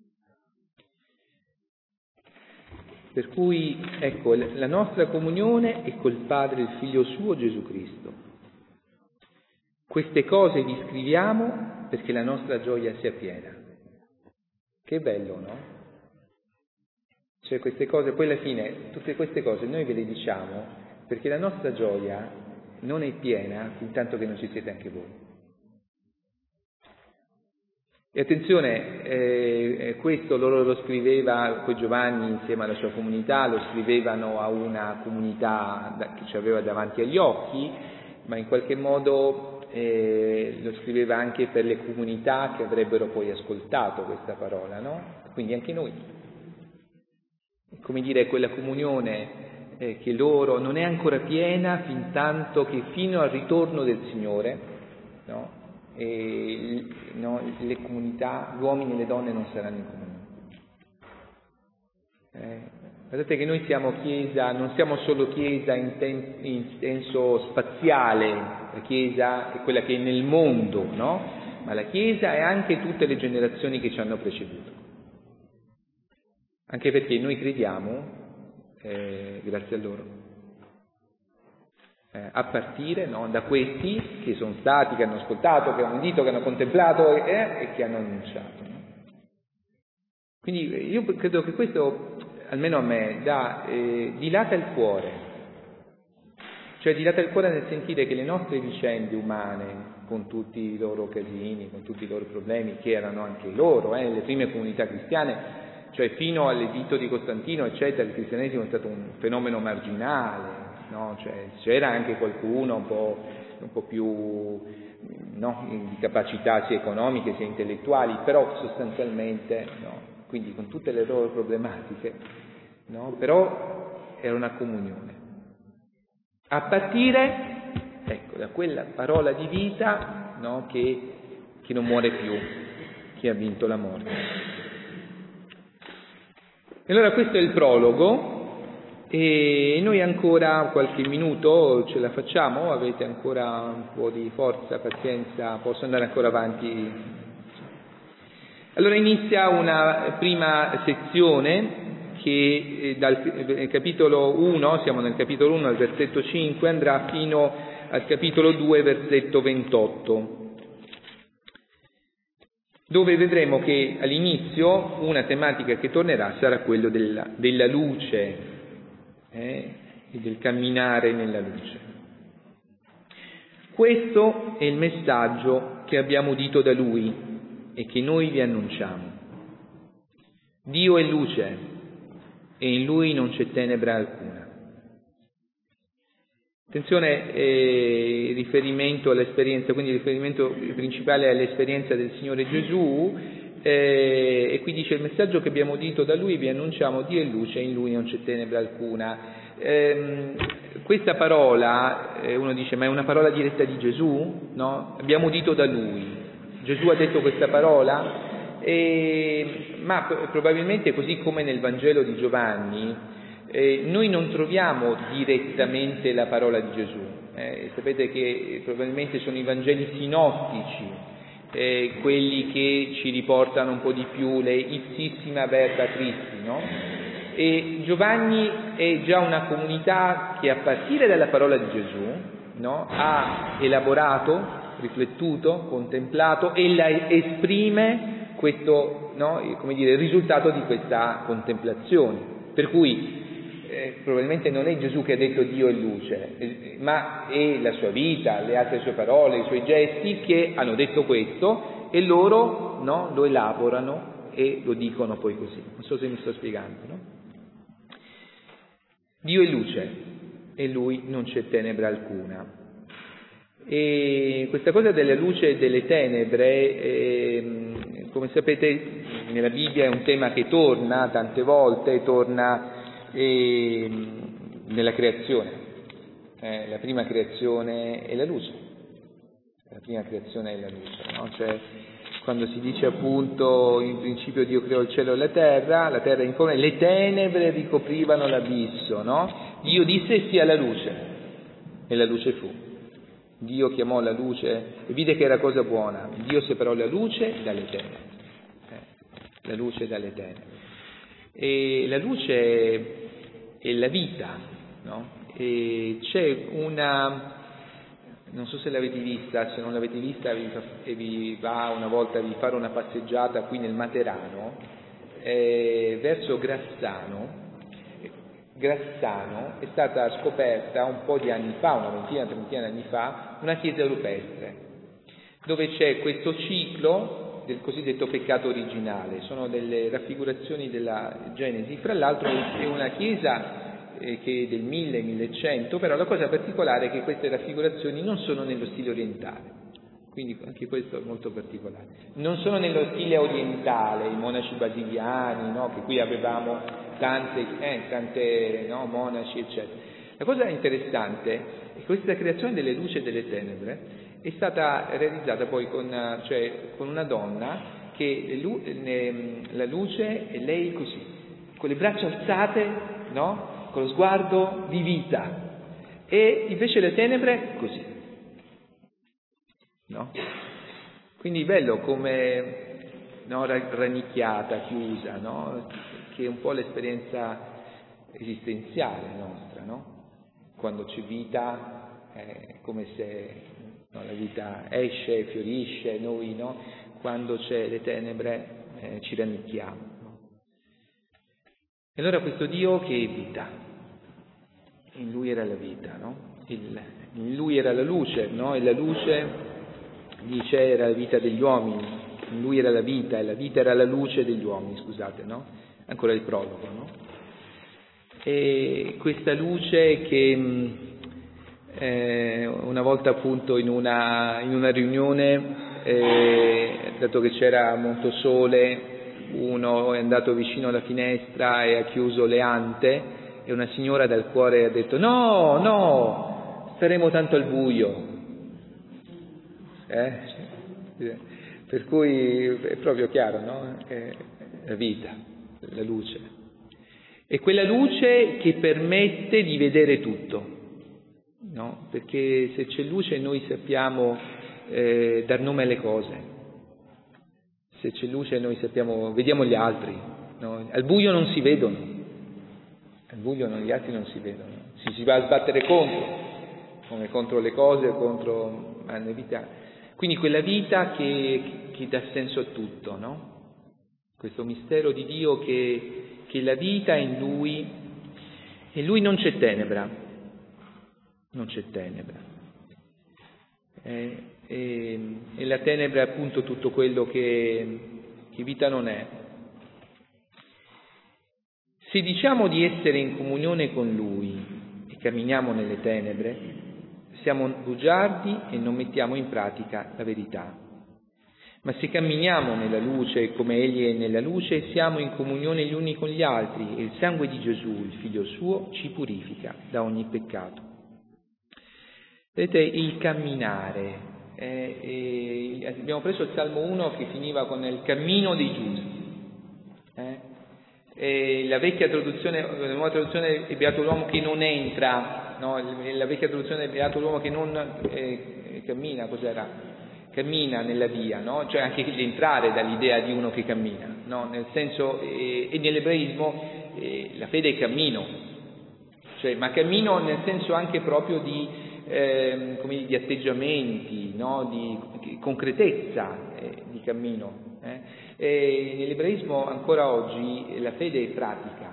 Per cui, ecco, la nostra comunione è col Padre e il Figlio suo, Gesù Cristo. Queste cose vi scriviamo perché la nostra gioia sia piena. Che bello, no? Cioè queste cose, poi alla fine, tutte queste cose noi ve le diciamo perché la nostra gioia non è piena fin tanto che non ci siete anche voi. E attenzione, questo loro lo scriveva con Giovanni insieme alla sua comunità, lo scrivevano a una comunità che ci aveva davanti agli occhi, ma in qualche modo lo scriveva anche per le comunità che avrebbero poi ascoltato questa parola, no? Quindi anche noi. Come dire, quella comunione che loro non è ancora piena fin tanto che fino al ritorno del Signore, no? E no, le comunità, gli uomini e le donne non saranno in comunione. Guardate che noi siamo Chiesa, non siamo solo Chiesa in senso spaziale, la Chiesa è quella che è nel mondo, no? Ma la Chiesa è anche tutte le generazioni che ci hanno preceduto. Anche perché noi crediamo, grazie a loro. A partire, no, da questi che sono stati, che hanno ascoltato, che hanno udito, che hanno contemplato e che hanno annunciato. No? Quindi io credo che questo, almeno a me, dilata il cuore. Cioè dilata il cuore nel sentire che le nostre vicende umane, con tutti i loro casini, con tutti i loro problemi, che erano anche loro, le prime comunità cristiane, cioè fino all'editto di Costantino, eccetera, il cristianesimo è stato un fenomeno marginale. No, cioè, c'era anche qualcuno un po' più, no, di capacità sia economiche sia intellettuali, però sostanzialmente, no, quindi con tutte le loro problematiche, no, però era una comunione. A partire, ecco, da quella parola di vita, no, che non muore più, che ha vinto la morte. E allora questo è il prologo. E noi ancora qualche minuto ce la facciamo? Avete ancora un po' di forza, pazienza? Posso andare ancora avanti? Allora inizia una prima sezione che dal capitolo 1, siamo nel capitolo 1 al versetto 5, andrà fino al capitolo 2, versetto 28. Dove vedremo che all'inizio una tematica che tornerà sarà quello della luce, e del camminare nella luce. Questo è il messaggio che abbiamo udito da Lui e che noi vi annunciamo. Dio è luce e in Lui non c'è tenebra alcuna. Attenzione, riferimento all'esperienza, quindi il riferimento principale è all'esperienza del Signore Gesù, e qui dice: il messaggio che abbiamo udito da Lui vi annunciamo, Dio è luce e in Lui non c'è tenebra alcuna. Questa parola, uno dice, ma è una parola diretta di Gesù? No? Abbiamo udito da Lui. Gesù ha detto questa parola? Ma probabilmente, così come nel Vangelo di Giovanni, noi non troviamo direttamente la parola di Gesù. Sapete che probabilmente sono i Vangeli sinottici quelli che ci riportano un po' di più le ipsissima verba Christi, no? E Giovanni è già una comunità che, a partire dalla parola di Gesù, no, ha elaborato, riflettuto, contemplato e la esprime questo, no, come dire, il risultato di questa contemplazione. Per cui probabilmente non è Gesù che ha detto Dio è luce, ma è la sua vita, le altre sue parole, i suoi gesti che hanno detto questo, e loro, no, lo elaborano e lo dicono poi così. Non so se mi sto spiegando, no? Dio è luce e Lui non c'è tenebra alcuna. E questa cosa della luce e delle tenebre, come sapete, nella Bibbia è un tema che torna tante volte, torna nella creazione. La prima creazione è la luce. La prima creazione è la luce, no? Cioè, quando si dice appunto in principio Dio creò il cielo e la terra in come le tenebre ricoprivano l'abisso, no? Dio disse sia la luce e la luce fu. Dio chiamò la luce e vide che era cosa buona. Dio separò la luce dalle tenebre. La luce dalle tenebre. E la luce è la vita, no? E c'è una, non so se l'avete vista, se non l'avete vista vi va una volta di fare una passeggiata qui nel Materano, verso Grassano. Grassano è stata scoperta un po' di anni fa, una trentina di anni fa, una chiesa rupestre, dove c'è questo ciclo del cosiddetto peccato originale. Sono delle raffigurazioni della Genesi. Fra l'altro è una chiesa che è del 1100, però la cosa particolare è che queste raffigurazioni non sono nello stile orientale, quindi anche questo è molto particolare. Non sono nello stile orientale, i monaci basiliani, no? Che qui avevamo tante no? Monaci, eccetera. La cosa interessante è che questa creazione delle luci e delle tenebre è stata realizzata poi con una donna che la luce è lei così, con le braccia alzate, no? Con lo sguardo di vita, e invece le tenebre così, no? Quindi bello come, no, rannicchiata, chiusa, no? Che è un po' l'esperienza esistenziale nostra, no? Quando c'è vita è come se, no, la vita esce, fiorisce, noi, no? Quando c'è le tenebre ci rannicchiamo. E allora questo Dio che è vita, in Lui era la vita, no? In Lui era la luce, no? E la luce, dice, era la vita degli uomini, in Lui era la vita, e la vita era la luce degli uomini, scusate, no? Ancora il prologo, no? E questa luce che una volta appunto in una riunione, dato che c'era molto sole, uno è andato vicino alla finestra e ha chiuso le ante, e una signora dal cuore ha detto no, staremo tanto al buio. Per cui è proprio chiaro, no? È la vita, la luce. È quella luce che permette di vedere tutto, no? Perché se c'è luce noi sappiamo dar nome alle cose. Se c'è luce noi vediamo gli altri, no? Al buio non si vedono, gli altri non si vedono, si va a sbattere come contro le cose, contro la vita. Quindi quella vita che dà senso a tutto, no? Questo mistero di Dio che la vita è in Lui, e Lui non c'è tenebra, E la tenebra è appunto tutto quello che vita non è. Se diciamo di essere in comunione con Lui e camminiamo nelle tenebre, siamo bugiardi e non mettiamo in pratica la verità. Ma se camminiamo nella luce come Egli è nella luce, siamo in comunione gli uni con gli altri e il sangue di Gesù, il Figlio suo, ci purifica da ogni peccato. Vedete, il camminare. Abbiamo preso il Salmo 1 che finiva con il cammino dei giusti. E la vecchia traduzione, la nuova traduzione è beato l'uomo che non entra, no? La vecchia traduzione è beato l'uomo che non cammina, cos'era? Cammina nella via, no? Cioè anche l'entrare dall'idea di uno che cammina, no? Nel senso, e nell'ebraismo la fede è cammino, cioè, ma cammino nel senso anche proprio di atteggiamenti, no? Di concretezza di cammino. E nell'ebraismo ancora oggi la fede è pratica,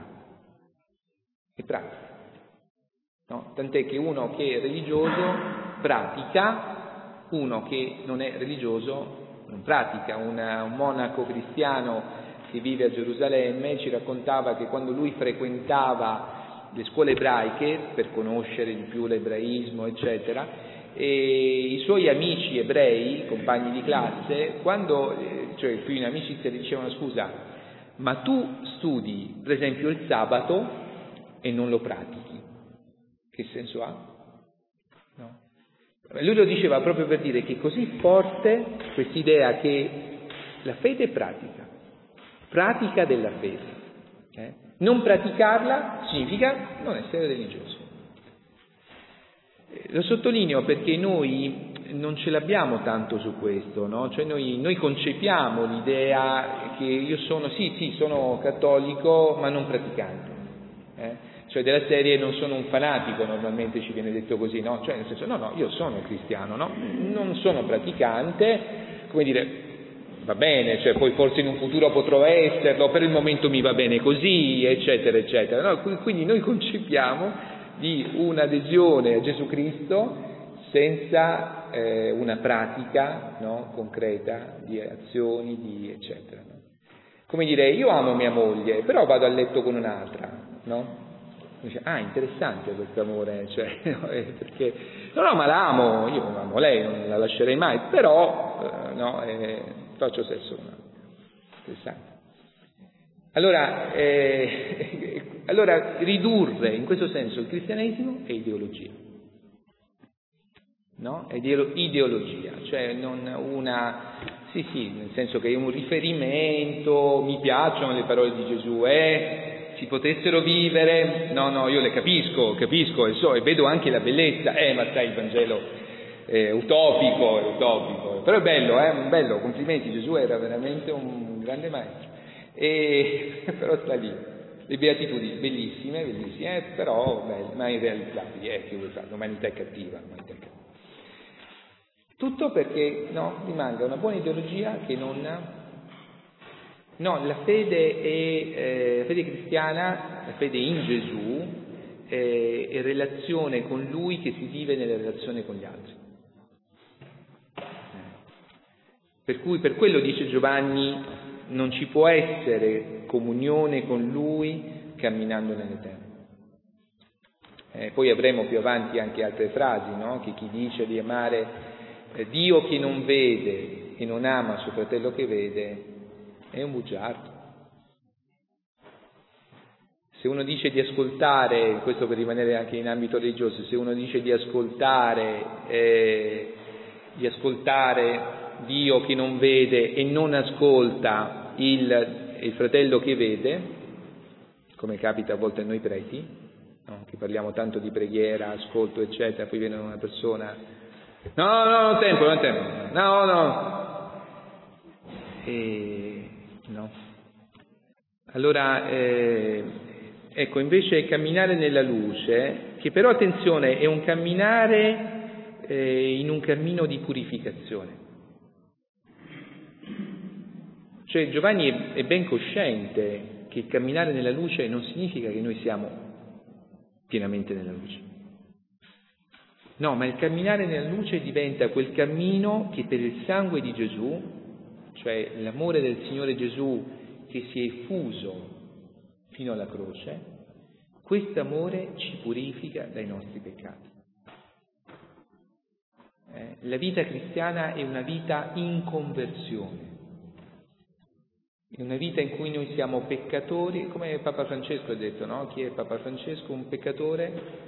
no? Tant'è che uno che è religioso pratica, uno che non è religioso non pratica. Un monaco cristiano che vive a Gerusalemme ci raccontava che quando lui frequentava le scuole ebraiche per conoscere di più l'ebraismo, eccetera, e i suoi amici ebrei, compagni di classe, quando, cioè più in amicizia, gli dicevano: scusa, ma tu studi per esempio il sabato e non lo pratichi, che senso ha? No. Lui lo diceva proprio per dire che è così forte quest'idea che la fede è pratica della fede. Non praticarla significa non essere religioso. Lo sottolineo perché noi non ce l'abbiamo tanto su questo, no? Cioè noi concepiamo l'idea che io sono cattolico ma non praticante. Cioè della serie non sono un fanatico, normalmente ci viene detto così, no? Cioè nel senso, no, io sono cristiano, no? Non sono praticante, come dire, va bene, cioè poi forse in un futuro potrò esserlo, per il momento mi va bene così, eccetera, eccetera, no? Quindi noi concepiamo di un'adesione a Gesù Cristo senza una pratica, no? Concreta di azioni, di eccetera, no? Come dire, io amo mia moglie, però vado a letto con un'altra, no? Dice, interessante questo amore, cioè, no, perché no, ma la amo, io amo lei, non la lascerei mai, però faccio sesso con un'altra. Interessante. Allora ridurre in questo senso il cristianesimo è ideologia, no? È ideologia, cioè non sì, nel senso che è un riferimento, mi piacciono le parole di Gesù, si potessero vivere, no, io le capisco e vedo anche la bellezza, ma sai, il Vangelo è utopico, però è bello, complimenti, Gesù era veramente un grande maestro, però sta lì, le beatitudini bellissime, però belle, ma irrealizzabili, che vuoi fare, l'umanità è cattiva. Tutto perché rimanga una buona ideologia che la fede cristiana, la fede in Gesù è relazione con Lui che si vive nella relazione con gli altri. Per cui per quello dice Giovanni non ci può essere comunione con Lui camminando nelle tenebre. Poi avremo più avanti anche altre frasi, no? Che chi dice di amare Dio che non vede e non ama suo fratello che vede è un bugiardo. Se uno dice di ascoltare, questo per rimanere anche in ambito religioso, se uno dice di ascoltare Dio che non vede e non ascolta il fratello che vede, come capita a volte a noi preti, no? Che parliamo tanto di preghiera, ascolto, eccetera, poi viene una persona, no, tempo, no. Allora, ecco, invece camminare nella luce, che però, attenzione, è un camminare in un cammino di purificazione. Cioè Giovanni è ben cosciente che camminare nella luce non significa che noi siamo pienamente nella luce. No, ma il camminare nella luce diventa quel cammino che per il sangue di Gesù, cioè l'amore del Signore Gesù che si è effuso fino alla croce, quest'amore ci purifica dai nostri peccati. La vita cristiana è una vita in conversione, è una vita in cui noi siamo peccatori, come Papa Francesco ha detto, no? Chi è Papa Francesco? Un peccatore,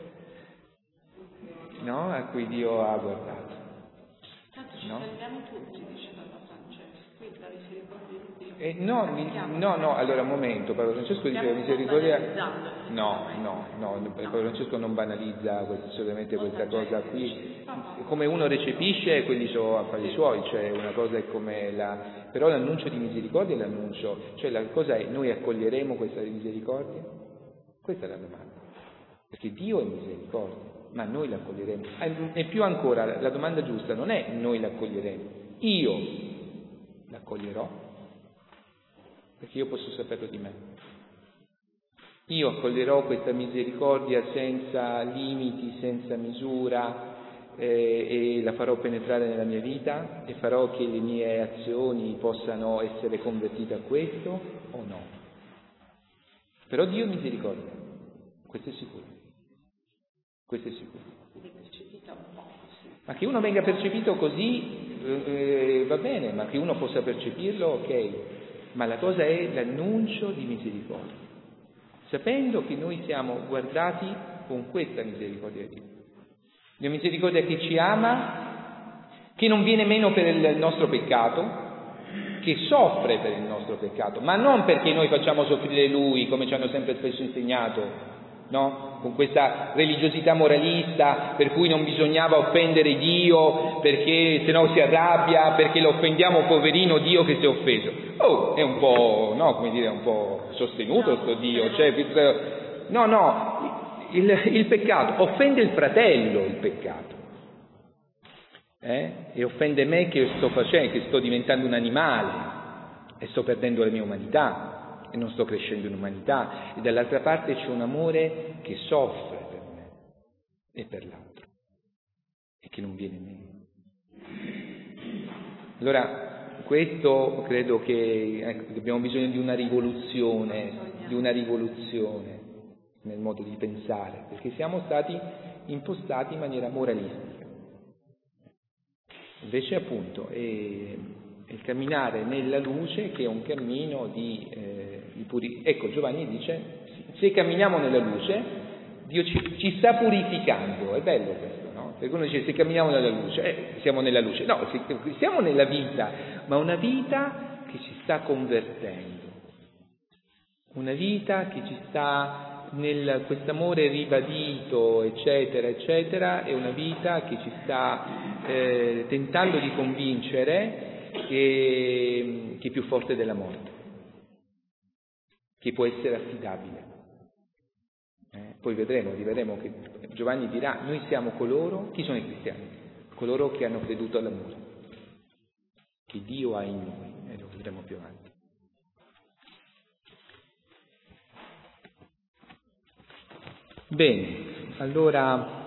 no? A cui Dio ha guardato. Tanto ci salviamo tutti, dice Papa Francesco, quindi la misericordia di Dio. No, allora un momento, Papa Francesco dice la misericordia. No, Papa Francesco non banalizza assolutamente questa cosa qui. Come uno recepisce, quelli sono affari suoi, cioè una cosa è come però l'annuncio di misericordia è l'annuncio, cioè la cosa è: noi accoglieremo questa misericordia? Questa è la domanda. Perché Dio è misericordia, ma noi l'accoglieremo. E più ancora, la domanda giusta non è noi l'accoglieremo, io l'accoglierò, perché io posso saperlo di me. Io accoglierò questa misericordia senza limiti, senza misura, e la farò penetrare nella mia vita e farò che le mie azioni possano essere convertite a questo o no. Però Dio è misericordia, questo è sicuro. Questo è sicuro. Ma che uno venga percepito così va bene, ma che uno possa percepirlo, ok. Ma la cosa è l'annuncio di misericordia, sapendo che noi siamo guardati con questa misericordia di Dio. La misericordia che ci ama, che non viene meno per il nostro peccato, che soffre per il nostro peccato, ma non perché noi facciamo soffrire Lui, come ci hanno sempre spesso insegnato, no? Con questa religiosità moralista per cui non bisognava offendere Dio perché se no si arrabbia, perché lo offendiamo, poverino Dio che si è offeso. È un po', no, come dire, un po' sostenuto sto Dio, cioè il peccato offende il fratello, il peccato. E offende me che sto facendo, che sto diventando un animale e sto perdendo la mia umanità e non sto crescendo in umanità, e dall'altra parte c'è un amore che soffre per me e per l'altro e che non viene meno. Allora questo credo che abbiamo bisogno di una rivoluzione nel modo di pensare, perché siamo stati impostati in maniera moralistica. Invece appunto è il camminare nella luce che è un cammino di purificazione. Ecco, Giovanni dice: se camminiamo nella luce, Dio ci sta purificando. È bello questo, no? Perché uno dice: se camminiamo nella luce, siamo nella luce. No, siamo nella vita, ma una vita che ci sta convertendo, una vita che ci sta quest'amore ribadito, eccetera, eccetera, è una vita che ci sta tentando di convincere che è più forte della morte, che può essere affidabile. Poi vedremo che Giovanni dirà: noi siamo coloro, chi sono i cristiani? Coloro che hanno creduto all'amore che Dio ha in noi, e lo vedremo più avanti. Bene, allora